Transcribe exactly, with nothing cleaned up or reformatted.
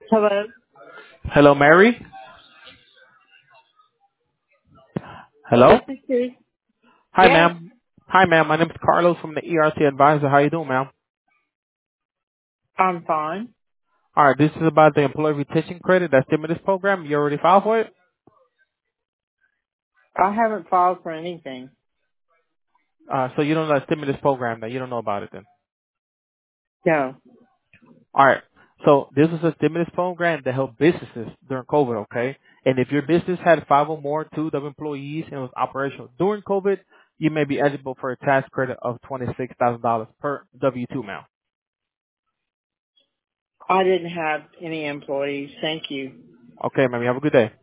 Hello? Hello, Mary. This Hello. is Sue. Hi, Yes, ma'am. Hi, ma'am. My name is Carlos from the E R C Advisor. How you doing, ma'am? I'm fine. All right. This is about the employee retention credit, that stimulus program. You already filed for it? I haven't filed for anything. Uh, so you don't know the stimulus program that you don't know about it then. No. All right. So this is a stimulus program that helped businesses during COVID, okay? And if your business had five or more, two of employees and was operational during COVID, you may be eligible for a tax credit of twenty-six thousand dollars per W two, ma'am. I didn't have any employees. Thank you. Okay, ma'am. You have a good day.